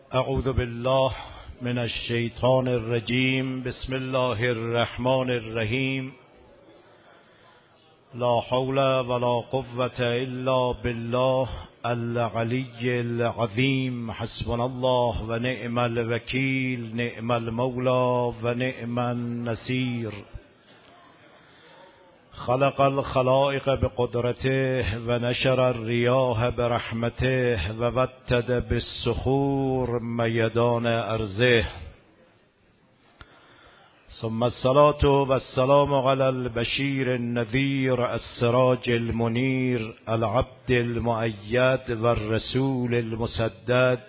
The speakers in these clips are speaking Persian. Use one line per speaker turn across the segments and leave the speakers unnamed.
اعوذ بالله من الشیطان الرجیم. بسم الله الرحمن الرحیم. لا حول ولا قوة الا بالله العلی العظیم. حسبنا الله و نعم الوکیل، نعم المولا و نعم النصیر. خلق الخلائق بقدرته و نشر الریاح برحمته و وتد بالصخور میدان ارضه. ثم الصلاة والسلام على البشیر النذیر السراج المنیر العبد المؤید والرسول المسدد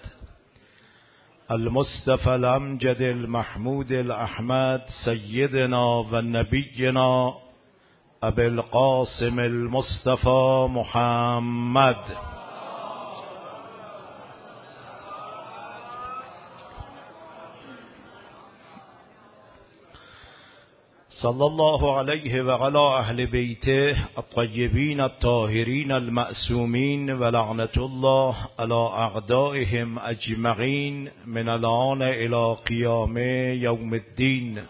المصطفى الامجد المحمود الاحمد سیدنا و نبینا ابی القاسم المصطفى محمد صلی الله علیه و علی اهل بیته الطیبین الطاهرین المعصومین و لعنت الله علی اعدائهم اجمعین من الآن الی قیام یوم الدین.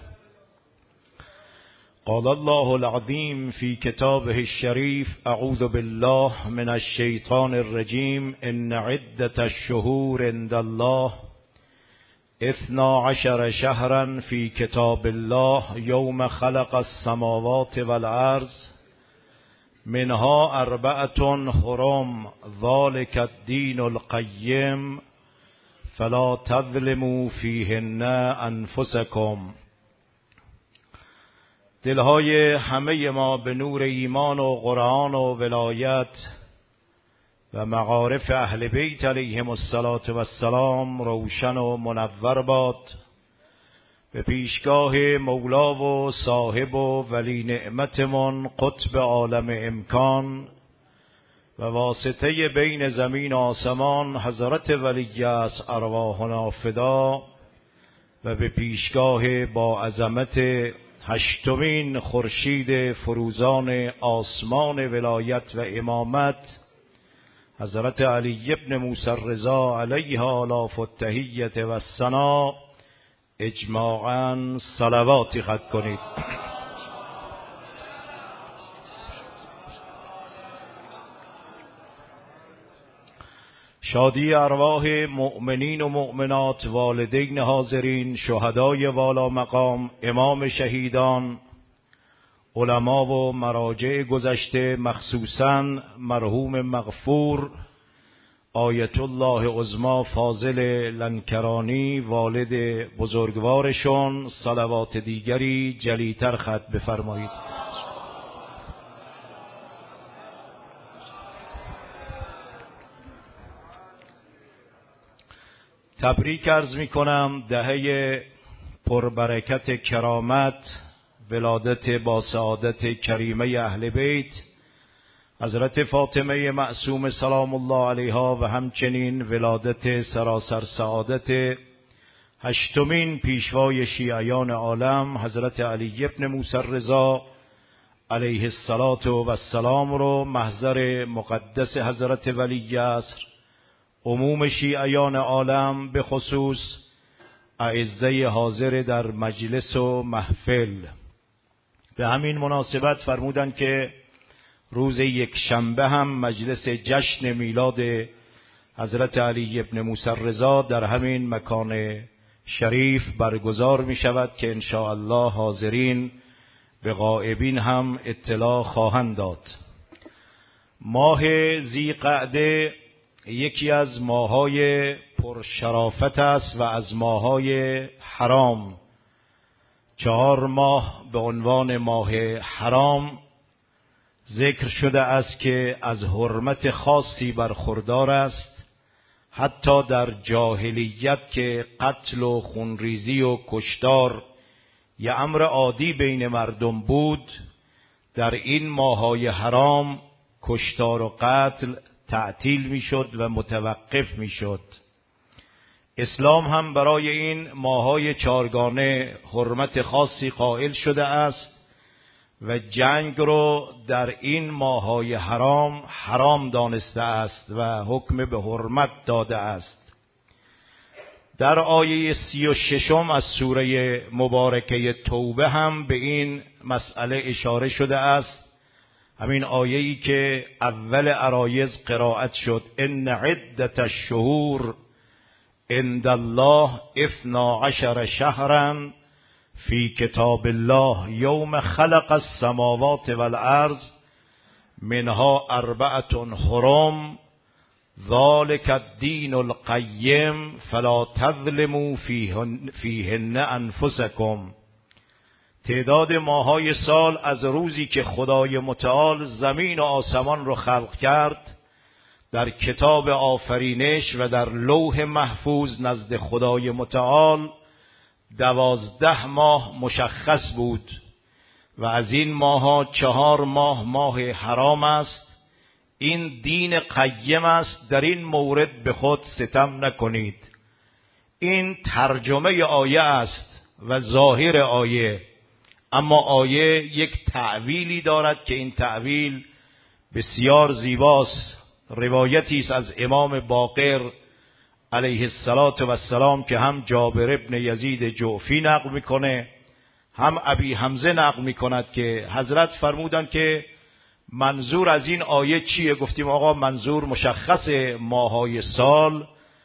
قال الله العظیم فی کتابه الشریف اعوذ بالله من الشیطان الرجیم. ان عدة الشهور عند الله 12 شهرا فی کتاب الله یوم خلق السماوات والارض منها 4 حرم ذلک الدین القیم فلا تظلموا فیهن انفسکم. دلهای همه ما به نور ایمان و قرآن و ولایت و معارف اهل بیت علیهم السلام روشن و منور باد. به پیشگاه مولا و صاحب و ولی نعمتمون قطب عالم امکان و واسطه بین زمین و آسمان حضرت ولی از ارواحنا فدا و به پیشگاه با عظمت 8مین خورشید فروزان آسمان ولایت و امامت حضرت علی ابن موسی الرضا علیه آلاف التحیة و الثنا اجماعاً صلواتی خط کنید. شادی ارواح مؤمنین و مؤمنات، والدین حاضرین، شهدای والا مقام، امام شهیدان، علما و مراجع گذشته، مخصوصاً مرحوم مغفور آیت الله عظما فاضل لنکرانی والد بزرگوارشون صلوات دیگری جلیتر ختم بفرمایید. تبریک عرض می کنم دهه پربرکت کرامت، ولادت با سعادت کریمه اهل بیت حضرت فاطمه معصوم سلام الله علیها و همچنین ولادت سراسر سعادت 8مین پیشوای شیعیان عالم حضرت علی ابن موسی الرضا علیه السلام رو محضر مقدس حضرت ولی عصر، عموم شیعیان عالم به خصوص اعزه حاضر در مجلس و محفل. به همین مناسبت فرمودند که روز یکشنبه هم مجلس جشن میلاد حضرت علی ابن موسی الرضا در همین مکان شریف برگزار می شود که انشاءالله حاضرین به غائبین هم اطلاع خواهند داد. ماه ذی‌قعده یکی از ماه‌های پرشرافت است و از ماه‌های حرام. 4 ماه به عنوان ماه حرام ذکر شده است که از حرمت خاصی برخوردار است. حتی در جاهلیت که قتل و خونریزی و کشتار یه امر عادی بین مردم بود، در این ماه‌های حرام کشتار و قتل تعطیل میشد و متوقف میشد. اسلام هم برای این ماه‌های 4گانه حرمت خاصی قائل شده است و جنگ رو در این ماه‌های حرام دانسته است و حکم به حرمت داده است. در آیه 36 از سوره مبارکه توبه هم به این مسئله اشاره شده است. همین آیه‌ای که اول عرایض قرائت شد: ان عدة الشهور عند الله 12 شهرا فی کتاب الله یوم خلق السماوات والارض منها 4 حرم ذلك الدین القیم فلا تظلموا فیهن انفسکم. تعداد ماه‌های سال از روزی که خدای متعال زمین و آسمان رو خلق کرد در کتاب آفرینش و در لوح محفوظ نزد خدای متعال 12 ماه مشخص بود و از این ماه‌ها 4 ماه حرام است. این دین قیم است، در این مورد به خود ستم نکنید. این ترجمه آیه است و ظاهر آیه، اما آیه یک تعویلی دارد که این تعویل بسیار زیباست. روایتی است از امام باقر علیه السلام که هم جابر ابن یزید جعفی نقل میکنه هم ابی حمزه نقل میکند که حضرت فرمودند که منظور از این آیه چیه؟ گفتیم آقا منظور مشخص ماهای سال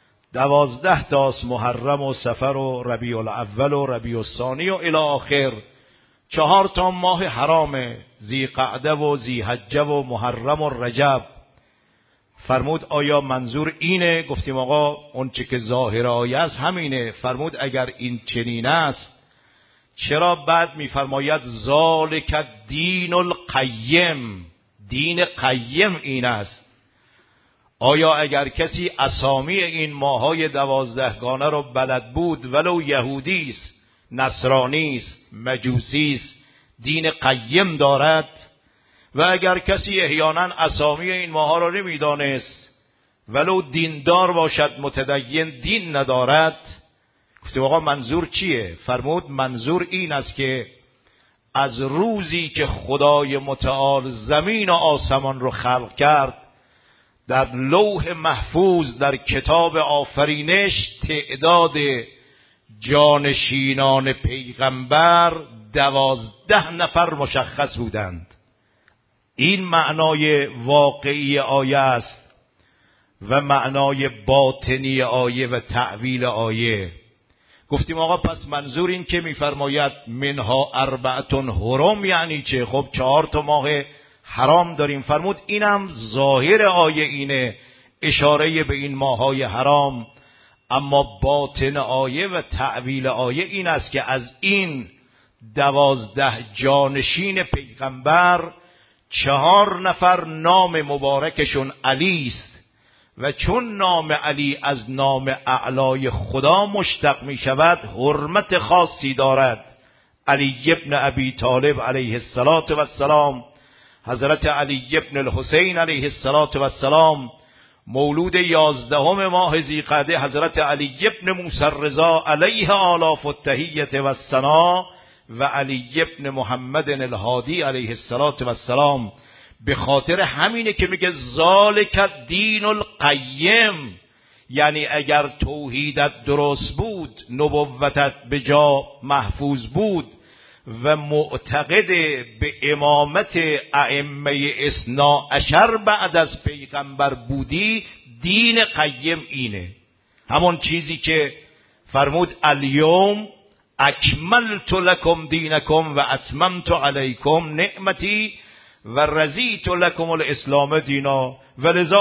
12 تاست: محرم و صفر و ربیع الاول و ربیع الثانی و الی آخر. 4 تا ماه حرامه: ذیقعده و ذیحجه و محرم و رجب. فرمود آیا منظور اینه؟ گفتیم آقا اون چه که ظاهر آیه است همینه. فرمود اگر این چنین است چرا بعد میفرماید ذالک الدین القیم؟ دین قیم این است. آیا اگر کسی اسامی این ماهای 12 گانه رو بلد بود ولو یهودی است، نصرانی است، مجوسی است، دین قیم دارد؟ و اگر کسی احیانا اسامی این ماها رو نمیدانست ولو دیندار باشد متدین دین ندارد؟ گفتیم آقا منظور چیه؟ فرمود منظور این است که از روزی که خدای متعال زمین و آسمان رو خلق کرد در لوح محفوظ در کتاب آفرینش تعداد جانشینان پیغمبر 12 نفر مشخص بودند. این معنای واقعی آیه است و معنای باطنی آیه و تعویل آیه. گفتیم آقا پس منظور این که میفرماید منها 4 حرم یعنی چه؟ خب 4 تا ماه حرام داریم. فرمود اینم ظاهر آیه اینه، اشاره به این ماهای حرام، اما باطن آیه و تعویل آیه این است که از این 12 جانشین پیغمبر 4 نفر نام مبارکشون علی است و چون نام علی از نام اعلای خدا مشتق می شود حرمت خاصی دارد. علی ابن ابی طالب علیه السلام، حضرت علی ابن الحسین علیه السلام، مولود 11 ماه ذیقعده حضرت علی ابن موسی الرضا علیه آلاف التحیة و الثنا و علی ابن محمد الهادی علیه السلام. به خاطر همینه که میگه ذالک الدین القیم، یعنی اگر توحیدت درست بود، نبوتت به جا محفوظ بود و معتقد به امامت ائمه 12 بعد از پیغمبر بودی، دین قیم اینه. همون چیزی که فرمود الیوم اکملت لکم دینکم و اتممت علیکم نعمتی و رضیت لکم الاسلام دینا. ولذا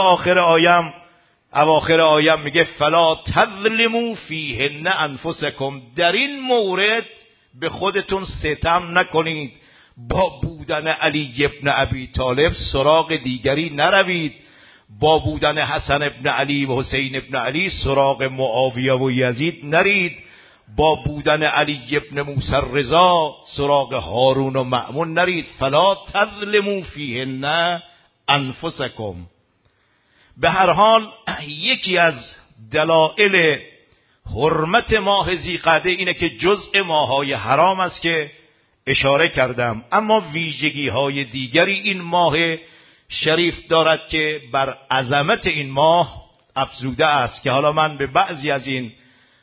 اواخر آیم میگه فلا تظلموا فیهن انفسکم. در این مورد به خودتون ستم نکنید. با بودن علی ابن ابی طالب سراغ دیگری نروید. با بودن حسن ابن علی و حسین ابن علی سراغ معاویه و یزید نرید. با بودن علی ابن موسی الرضا سراغ هارون و مأمون نرید. فلا تظلموا فیهن انفسکم. به هر حال یکی از دلایل حرمت ماه ذیقعده اینه که جزء ماهای حرام است که اشاره کردم، اما ویژگی های دیگری این ماه شریف دارد که بر عظمت این ماه افزوده است که حالا من به بعضی از این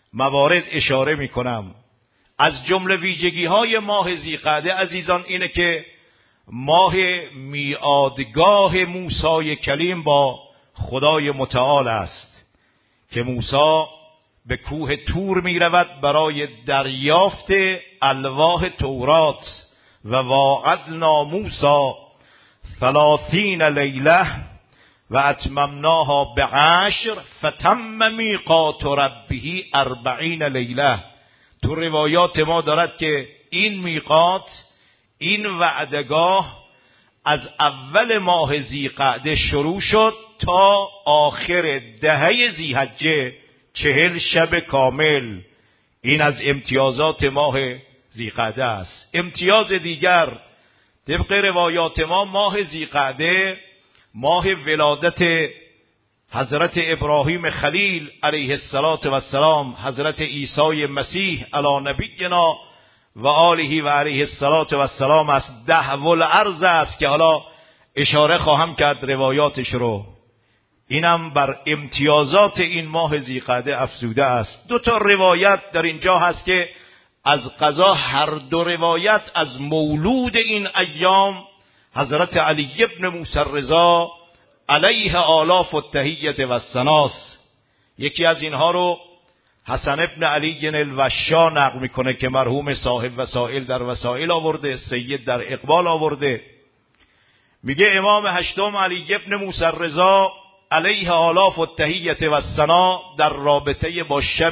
موارد اشاره میکنم. از جمله ویژگی‌های ماه ذی‌قعده عزیزان اینه که ماه میعادگاه موسی کلیم با خدای متعال است که موسی به کوه طور می رود برای دریافت الواح تورات و واعدنا موسی 30 لیله و اتممناها ب10 فتم میقات ربه 40 لیله. تو روایات ما دارد که این میقات، این وعدگاه از اول ماه ذی‌قعده شروع شد تا آخر دهه ذی‌حجه 40 شب کامل. این از امتیازات ماه ذی‌قعده است. امتیاز دیگر طبق روایات ما ماه ذی‌قعده ماه ولادت حضرت ابراهیم خلیل علیه السلام، حضرت عیسی مسیح علی نبینا و آله و علیه السلام است. دهو الارض است که حالا اشاره خواهم کرد روایاتش رو. اینم بر امتیازات این ماه ذی‌قعده افزوده است. 2 تا روایت در اینجا هست که از قضا هر 2 روایت از مولود این ایام حضرت علی ابن موسی الرضا علیه آلاف التحیة و الثناء. یکی از اینها رو حسن ابن علی الوشا نقل میکنه که مرحوم صاحب وسائل در وسائل آورده، سید در اقبال آورده. میگه امام هشتم علی ابن موسی الرضا علیه آلاف التحیة و الثناء در رابطه با شب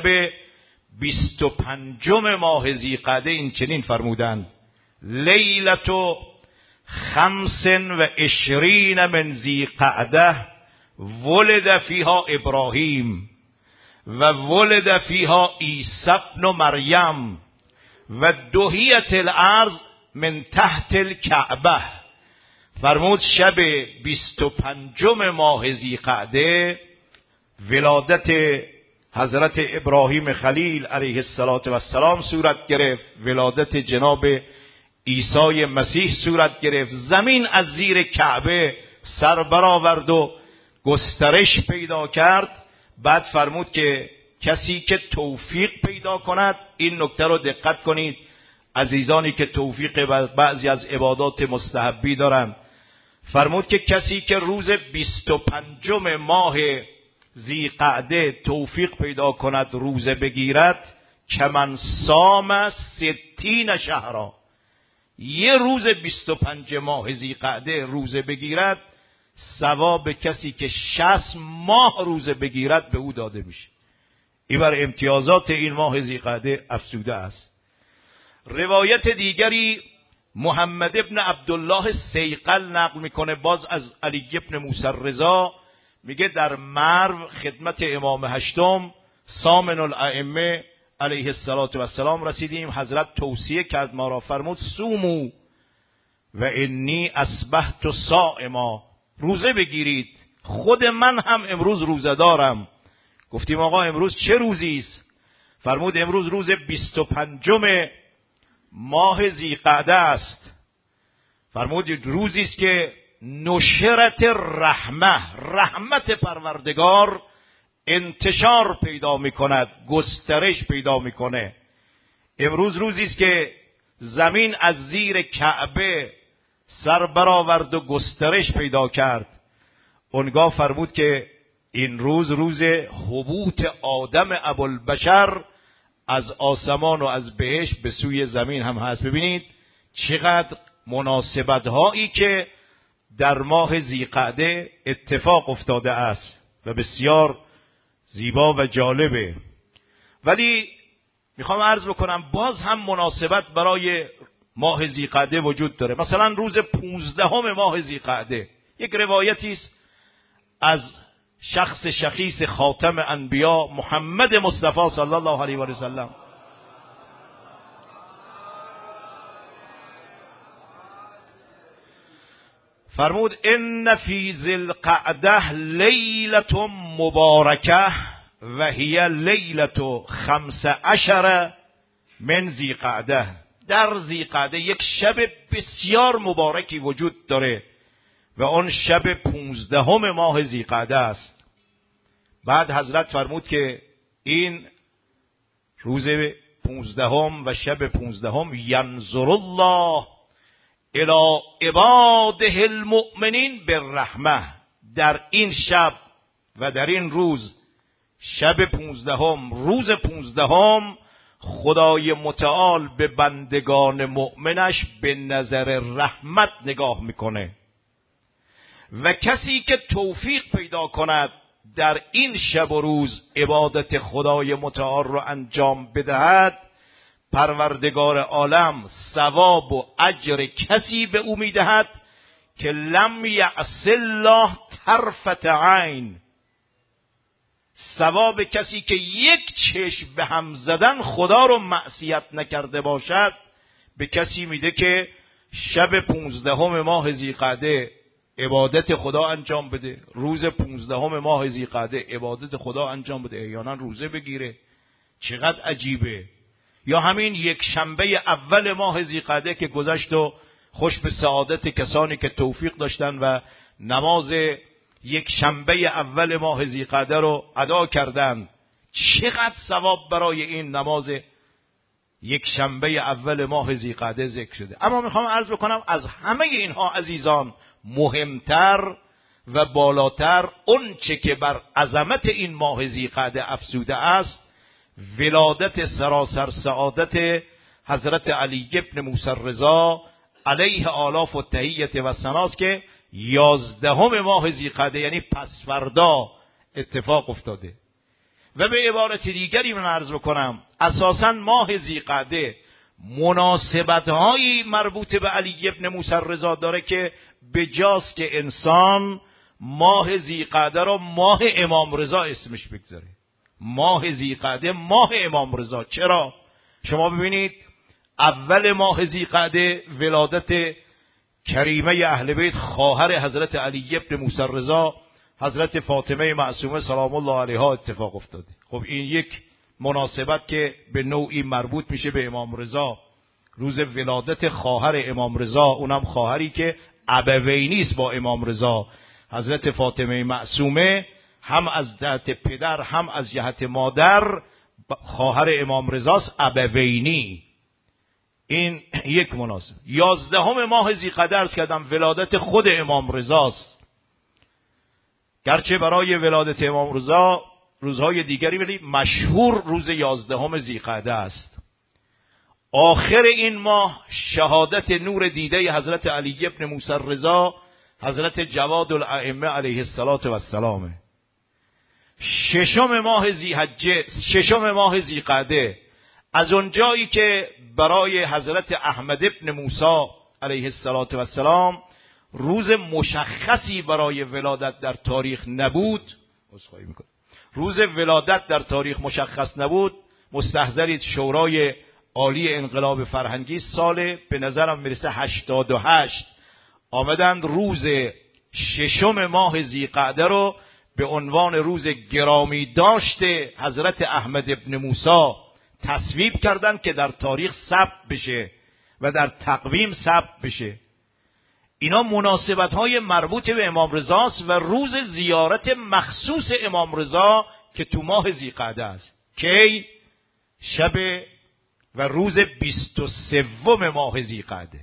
25 ماه ذی‌قعده این چنین فرمودند: لیلة 25 من ذی‌قعده ولد فیها ابراهیم و ولد فیها عیسی ابن مریم و دهیت الارض من تحت الکعبه. فرمود شب 25 ماه ذی‌قعده ولادت حضرت ابراهیم خلیل علیه السلام صورت گرفت، ولادت جناب عیسی مسیح صورت گرفت. زمین از زیر کعبه سر برآورد و گسترش پیدا کرد. بعد فرمود که کسی که توفیق پیدا کند، این نکته رو دقت کنید عزیزانی که توفیق بعضی از عبادات مستحبی دارن، فرمود که کسی که روز 25 ماه ذی‌قعده توفیق پیدا کند روزه بگیرد، کمن صام 60 شهرا، یه روز 25 ماه ذی‌قعده روزه بگیرد ثواب کسی که 60 ماه روزه بگیرد به او داده میشه. این بر امتیازات این ماه ذی‌قعده افزوده است. روایت دیگری محمد ابن عبدالله سیقل نقل میکنه باز از علی ابن موسی الرضا، میگه در مرو خدمت امام هشتم سامن الائمه علیه السلام رسیدیم. حضرت توصیه کرد ما را، فرمود سومو و انی اصبحت صائما، روزه بگیرید، خود من هم امروز روزه دارم. گفتیم آقا امروز چه روزی است؟ فرمود امروز روز 25 ماه ذی‌قعده است. فرمود روزی است که نشرت رحمت پروردگار انتشار پیدا میکند، گسترش پیدا میکنه. امروز روزی است که زمین از زیر کعبه سر برآورد و گسترش پیدا کرد. اونگاه فرمود که این روز هبوط آدم ابوالبشر از آسمان و از بهشت به سوی زمین هم هست. ببینید چقدر مناسبت هایی که در ماه ذی‌قعده اتفاق افتاده است و بسیار زیبا و جالبه. ولی میخوام عرض بکنم باز هم مناسبت برای ماه ذی‌قعده وجود داره. مثلا روز 15 ماه ذی‌قعده یک روایتی است از شخص شخیص خاتم انبیا محمد مصطفی صلی الله علیه و سلم. فرمود ان فی ذی‌القعده لیلة مبارکه و هی لیلة 15 من ذی‌قعده. در ذی‌قعده یک شب بسیار مبارکی وجود داره و آن شب 15 ماه ذی‌قعده است. بعد حضرت فرمود که این روز 15 و شب 15 ینظر الله الی عباده المؤمنین بالرحمه. در این شب و در این روز، شب 15 روز 15، خدای متعال به بندگان مؤمنش به نظر رحمت نگاه میکنه و کسی که توفیق پیدا کند در این شب و روز عبادت خدای متعال رو انجام بدهد، پروردگار عالم ثواب و اجر کسی به او میدهد که لم یعص الله طرفت عین. ثواب کسی که یک چشم به هم زدن خدا رو معصیت نکرده باشد به کسی میده که شب 15 ماه ذی‌قعده عبادت خدا انجام بده، روز 15 ماه ذی‌قعده عبادت خدا انجام بده، احیانا روزه بگیره. چقدر عجیبه. یا همین یک شنبه اول ماه ذی‌قعده که گذشت و خوش به سعادت کسانی که توفیق داشتن و نماز یک شنبه اول ماه ذی‌قعده رو ادا کردن، چقدر ثواب برای این نماز یک شنبه اول ماه ذی‌قعده ذکر شده. اما میخوام عرض بکنم از همه اینها عزیزان مهمتر و بالاتر اون چه که بر عظمت این ماه ذی‌قعده افزوده است، ولادت سراسر سعادت حضرت علی ابن موسی رضا علیه آلاف و تحیت و ثناست که 11 ماه ذی‌قعده یعنی پس فردا اتفاق افتاده. و به عبارت دیگری من عرض بکنم اساساً ماه ذی‌قعده مناسبت‌هایی مربوط به علی ابن موسی رضا داره که بجاست که انسان ماه ذی‌قعده رو ماه امام رضا اسمش بگذاره. ماه ذی‌قعده ماه امام رضا. چرا؟ شما ببینید اول ماه ذی‌قعده ولادت کریمه اهل بیت خواهر حضرت علی ابن موسی رضا حضرت فاطمه معصومه سلام الله علیها اتفاق افتاده. خب این یک مناسبت که به نوعی مربوط میشه به امام رضا، روز ولادت خواهر امام رضا، اونم خواهری که ابوینی است با امام رضا، حضرت فاطمه معصومه، هم از جهت پدر هم از جهت مادر خواهر امام رضاست، ابوینی. این یک مناسب. 11 ماه ذی‌قعده عرض کردم ولادت خود امام رضاست. گرچه برای ولادت امام رضا روزهای دیگری ولی مشهور روز 11 ذی‌قعده است. آخر این ماه شهادت نور دیده حضرت علی ابن موسی رضا حضرت جواد الائمه علیه السلام. 6 ماه ذی‌حجه، 6 ماه ذی‌قعده، از اونجایی که برای حضرت احمد ابن موسی علیه السلام روز مشخصی برای ولادت در تاریخ نبود، روز ولادت در تاریخ مشخص نبود، مستحضرید شورای عالی انقلاب فرهنگی سال به نظرم میرسه 88 آمدند روز 6 ماه ذی‌قعده رو به عنوان روز گرامی داشته حضرت احمد ابن موسی تصویب کردند که در تاریخ ثبت بشه و در تقویم ثبت بشه. اینا مناسبت‌های مربوط به امام رضاست و روز زیارت مخصوص امام رضا که تو ماه ذی‌قعده است. کی؟ شب و روز 23 ماه ذی‌قعده.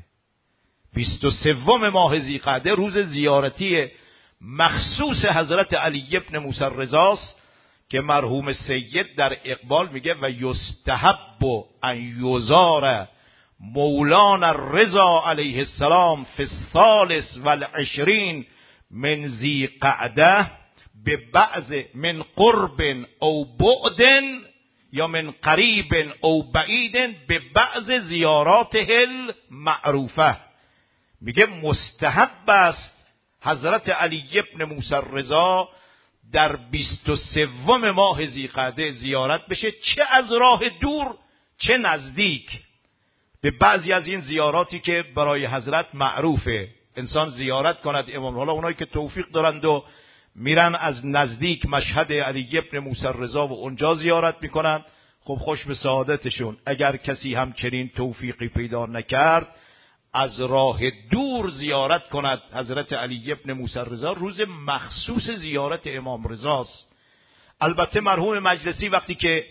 23 ماه ذی‌قعده روز زیارتی مخصوص حضرت علی ابن موسی رضاست که مرحوم سید در اقبال میگه و یستحب ان یزار مولانا الرضا علیه السلام فی الثالث والعشرین من ذی‌قعده به بعض من قرب او بعد یا من قریب او بعید به بعض زیارات المعروفه. میگه مستحب است حضرت علی ابن موسی رضا در 23 ماه ذی‌قعده زیارت بشه، چه از راه دور چه نزدیک. به بعضی از این زیاراتی که برای حضرت معروفه انسان زیارت کند امام. حالا اونایی که توفیق دارند و میرن از نزدیک مشهد علی ابن موسی رضا و اونجا زیارت میکنن، خب خوش به سعادتشون. اگر کسی هم چنین توفیقی پیدا نکرد از راه دور زیارت کند حضرت علی ابن موسی رضا، روز مخصوص زیارت امام رضاست. البته مرحوم مجلسی وقتی که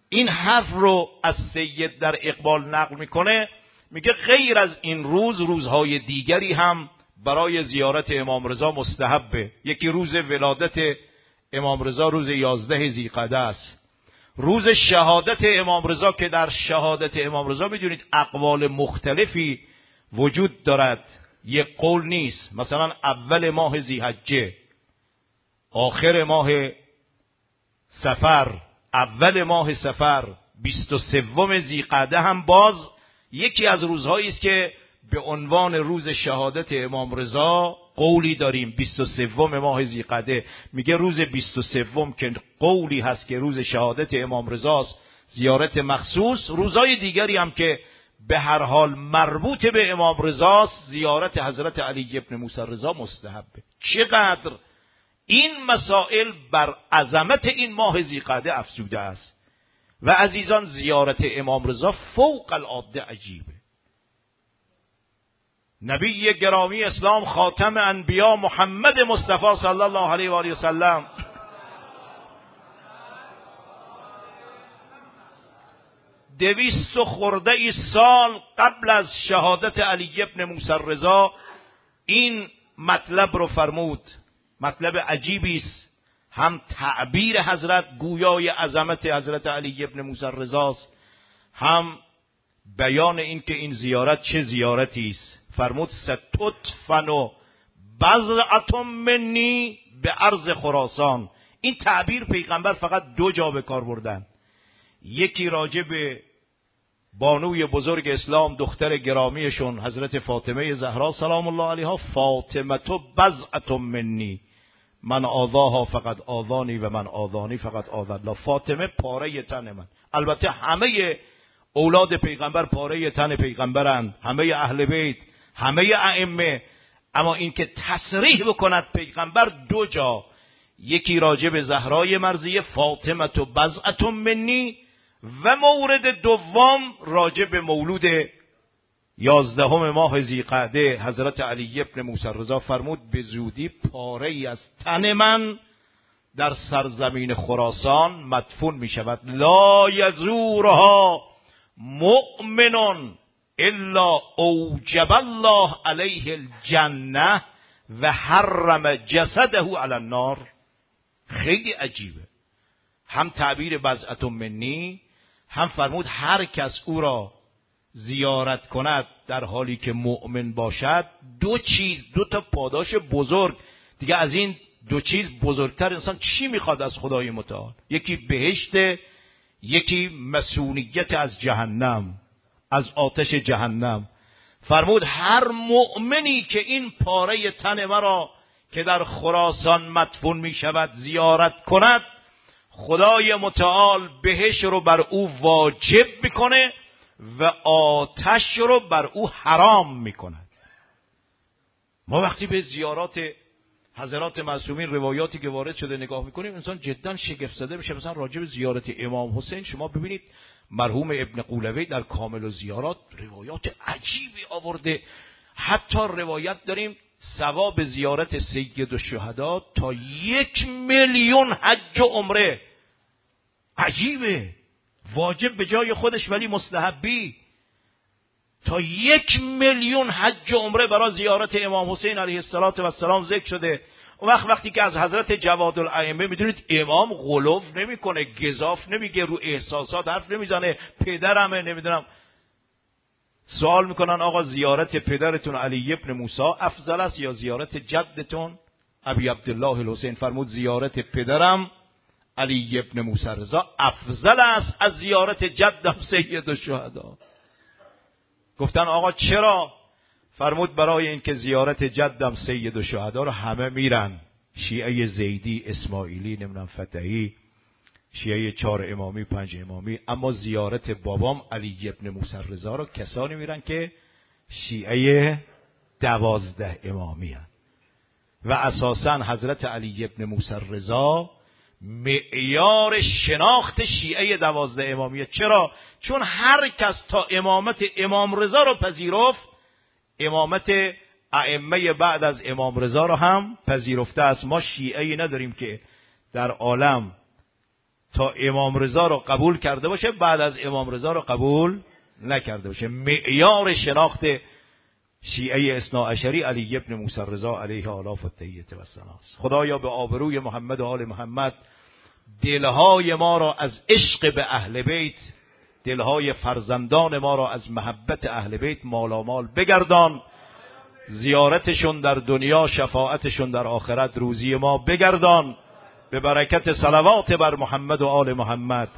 این حرف رو از سید در اقبال نقل میکنه، میگه غیر از این روز روزهای دیگری هم برای زیارت امام رضا مستحبه. یکی روز ولادت امام رضا روز 11 ذیقعده است. روز شهادت امام رضا که در شهادت امام رضا میدونید اقوال مختلفی وجود دارد، یک قول نیست. مثلا اول ماه ذی‌حجه، آخر ماه صفر، اول ماه صفر، 23 ذیقعده هم باز یکی از روزهایی است که به عنوان روز شهادت امام رضا قولی داریم. 23 ماه ذیقعده میگه روز 23 که قولی هست که روز شهادت امام رضاست، زیارت مخصوص. روزهای دیگری هم که به هر حال مربوط به امام رضاست، زیارت حضرت علی ابن موسی رضا مستحبه. چقدر این مسائل بر عظمت این ماه ذیقعده افزوده است. و عزیزان، زیارت امام رضا فوق العاده عجیبه. نبی گرامی اسلام خاتم انبیا محمد مصطفی صلی الله علیه و آله و سلم 200 خورده ای سال قبل از شهادت علی ابن موسی رضا این مطلب رو فرمود. مطلب عجیبی است. هم تعبیر حضرت گویای عظمت حضرت علی ابن موسی رضاست، هم بیان این که این زیارت چه زیارتی است. فرمود ستدفن بضعة منی به ارض خراسان. این تعبیر پیغمبر فقط 2 جا به کار بردن. یکی راجع به بانوی بزرگ اسلام دختر گرامیشون حضرت فاطمه زهرا سلام الله علیها، فاطمه بضعة منی، من آذاها فقط آذانی و من آذانی فقط آذا الله. فاطمه پاره تن من. البته همه اولاد پیغمبر پاره تن پیغمبرند، همه اهل بیت، همه ائمه. اما این که تصریح بکند پیغمبر 2 جا، یکی راجع به زهرای مرضیه فاطمه بضعة منی، و مورد دوم راجع به مولود 11 ماه ذیقعده حضرت علی ابن موسی رضا فرمود به زودی پاره ای از تن من در سرزمین خراسان مدفون می شود. لا یزورها مؤمن الا اوجب الله علیه الجنه و حرم جسده علی النار. خیلی عجیبه. هم تعبیر بضعة منی، هم فرمود هر کس او را زیارت کند در حالی که مؤمن باشد 2 چیز، 2 تا پاداش بزرگ دیگه. از این 2 چیز بزرگتر انسان چی میخواد از خدای متعال؟ یکی بهشت، یکی مسئولیت از جهنم، از آتش جهنم. فرمود هر مؤمنی که این پاره تن مرا که در خراسان مدفون می شود زیارت کند، خدای متعال بهشت رو بر او واجب میکنه و آتش رو بر او حرام میکند. ما وقتی به زیارات حضرات معصومین روایاتی که وارد شده نگاه میکنیم انسان جدا شگفت زده میشه. مثلا راجع به زیارت امام حسین شما ببینید مرحوم ابن قولوی در کامل الزیارات روایات عجیبی آورده. حتی روایت داریم ثواب زیارت سید الشهدا تا 1,000,000 حج و عمره. عجیبه، واجب به جای خودش ولی مستحبی. تا 1,000,000 حج و عمره برای زیارت امام حسین علیه السلام ذکر شده. اون وقتی که از حضرت جواد الائمه میدونید امام غلو نمیکنه، گزاف نمیگه، رو احساسات حرف نمیزنه، پدرمه نمیدونم. سوال میکنن آقا زیارت پدرتون علی ابن موسی افضل است یا زیارت جدتون ابی عبدالله الحسین؟ فرمود زیارت پدرم علی ابن موسی رضا افضل است از زیارت جدم سید الشهدا. گفتن آقا چرا؟ فرمود برای اینکه زیارت جدم سید الشهدا رو همه میرن، شیعه زیدی، اسماعیلی، نمیدونم فتحی، شیعه 4 امامی 5 امامی، اما زیارت بابام علی ابن موسی رضا رو کسانی میرن که شیعه 12 امامی هن. و اساسا حضرت علی ابن موسی رضا معیار شناخت شیعه 12 امامیه. چرا؟ چون هر کس تا امامت امام رضا رو پذیرفت، امامت ائمه بعد از امام رضا رو هم پذیرفته است. ما شیعه‌ای نداریم که در عالم تا امام رضا رو قبول کرده باشه، بعد از امام رضا رو قبول نکرده باشه. معیار شناخت شیعه اثناعشری علی ابن موسی رضا علیه آلاف التحیة و السلام است. خدایا به آبروی محمد و آل محمد دلهای ما را از عشق به اهل بیت، دلهای فرزندان ما را از محبت اهل بیت مالامال بگردان. زیارتشون در دنیا، شفاعتشون در آخرت روزی ما بگردان. به برکت صلوات بر محمد و آل محمد.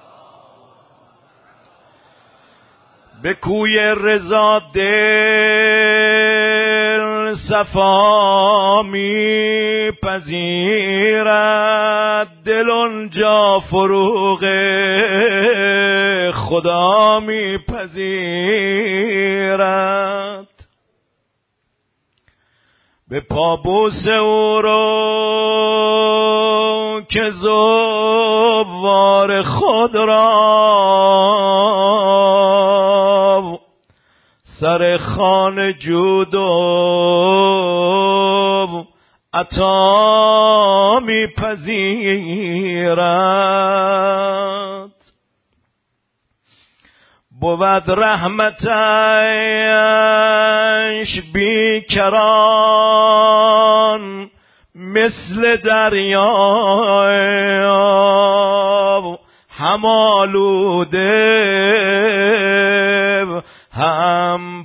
به کوی رضا دل صفا می پذیرد، دل اونجا فروغ خدا می پذیرد. به پابوس او رو که زوار خود را سر خوان جود و عطا میپذیرد. بود رحمتش بیکران مثل دریا، هم آلوده هم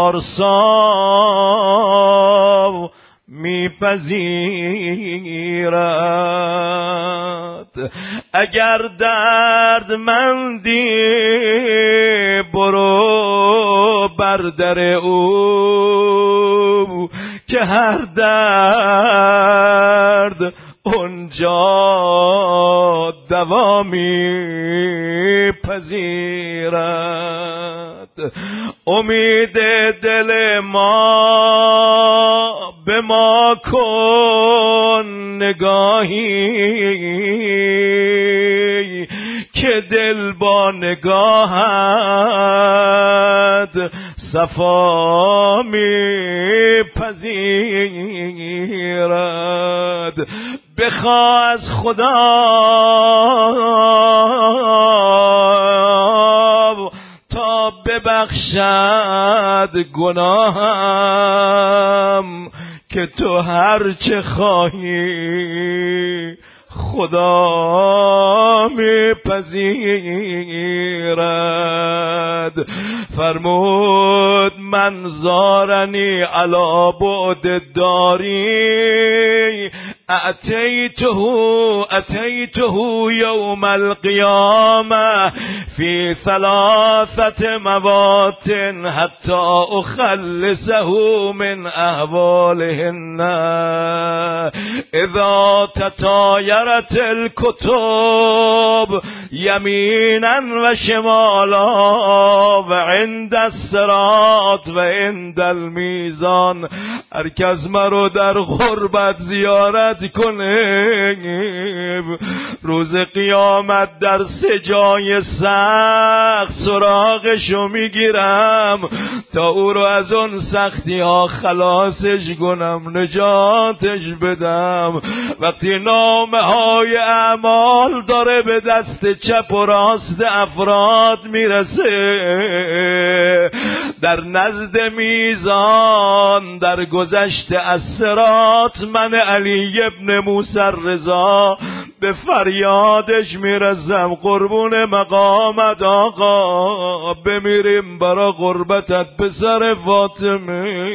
پارسا میپذیرد. اگر دردمندی برو بر در او، که هر درد اونجا دوا میپذیرد. امید دل ما به ما کن نگاهی، که دل با نگاهت صفا میپذیرد. بخواه از خدا تا ببخشد گناهم، که تو هر چه خواهی خدا میپذیرد. فرمود من زارنی علی بعد داری، اتیته یوم القیامه فی ثلاثه مواطن حتی اخلصه من احوالهن. اذا تطایرت الکتب یمینا و شمالا و عند الصراط و عند المیزان. هر کس مرا در غربت زیارت کنه، روز قیامت در سه جای سخت سراغشو میگیرم تا او رو از اون سختی ها خلاصش کنم، نجاتش بدم. وقتی نامه های اعمال داره به دست چپ و راست افراد میرسه، در نزد میزان در گذشت از صراط، من علی ابن موسی رضا به فریادش میرسم قربون مقامت آقا، بمیریم برا غربتت پسر فاطمه.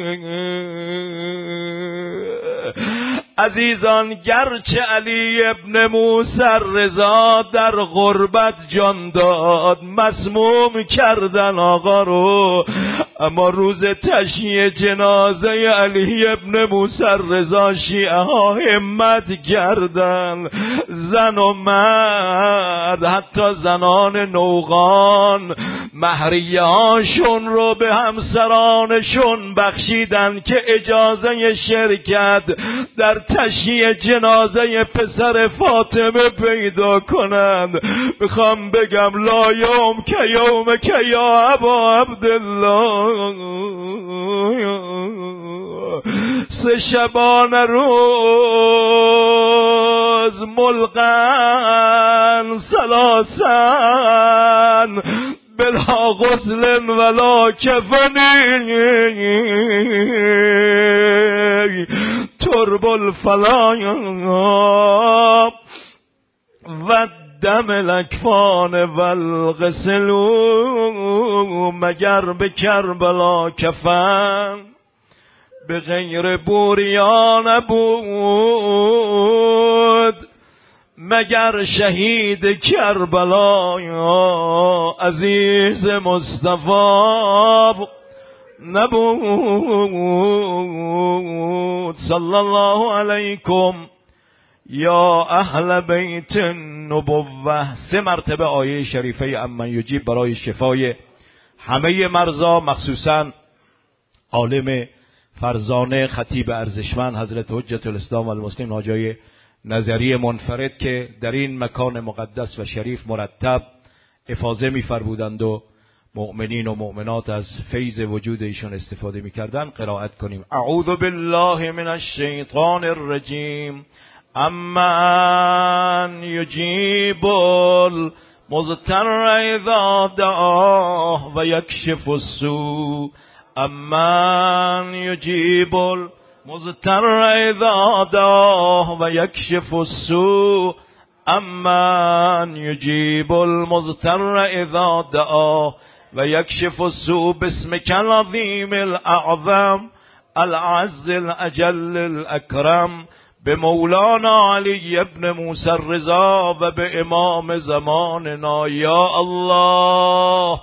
عزیزان، گرچه علی ابن موسی رضا در غربت جان داد، مسموم کردن آقا رو، اما روز تشییع جنازه علی ابن موسی رضا شیعه ها همت کردن، زن و مرد، حتی زنان نوغان مهریه هاشون رو به همسرانشون بخشیدن که اجازه شرکت در تشییع جنازه پسر فاطمه پیدا کنند. میخوام بگم لا یوم که یوم که یا ابا عبدالله، سه شبانه روز ملقن سلاسن بلا غسل ولا کفنی ترب الفلا و دم الاکفان والغسل مگر به کربلا کفن به غیر بوریا نبود مگر شهید کربلا عزیز مصطفی نبود. صلی الله علیکم یا اهل بیت النبوه. 3 مرتبه آیه شریفه امن یجیب برای شفای همه مرضا، مخصوصا عالم فرزانه خطیب ارزشمند حضرت حجت الاسلام و المسلمین حاجی نظری منفرد که در این مکان مقدس و شریف مرتب افاضه می‌فرمودند و مؤمنین و مؤمنات از فیض وجود ایشون استفاده می‌کردند. قرائت کنیم. اعوذ بالله من الشیطان الرجیم. امن یجیب المضطر اذا دعاه و یکشف السوء. امن یجیب المضطر اذا دعاه و یکشف السوء. امن یجیب المضطر اذا دعاه و یکشف السوء. باسمک العظیم الاعظم العز الاجل الاکرم به مولانا علی ابن موسی الرضا و به امام زماننا. یا الله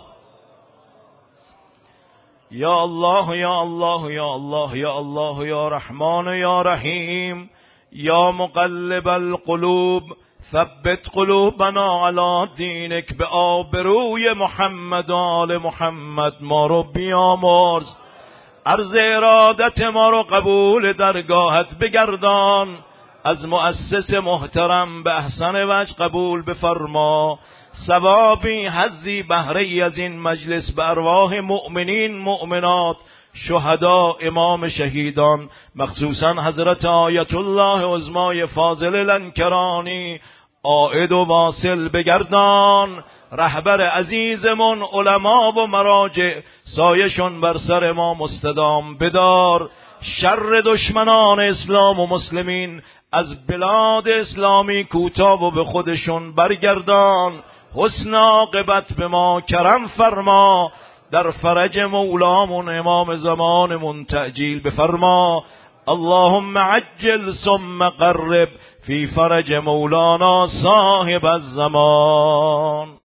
یا الله یا الله یا الله یا الله یا رحمان یا رحیم یا مقلب القلوب ثبت قلوبنا علی دینک. به آبروی محمد و آل محمد ما رو بیامرز. عرض ارادت ما رو قبول درگاهت بگردان. از مؤسس محترم به احسن وجه قبول بفرما. ثوابی حظی بهره از این مجلس به ارواح مؤمنین مؤمنات شهدا امام شهیدان مخصوصا حضرت آیت الله عظمای فاضل لنکرانی عائد و واصل بگردان. رهبر عزیزمون علما و مراجع سایشون بر سر ما مستدام بدار. شر دشمنان اسلام و مسلمین از بلاد اسلامی کوتاه و به خودشون برگردان. حسن عاقبت به ما کرم فرما. در فرج مولامون امام زمانمون تعجیل بفرما. اللهم عجل ثم قرب فی فرج مولانا صاحب الزمان.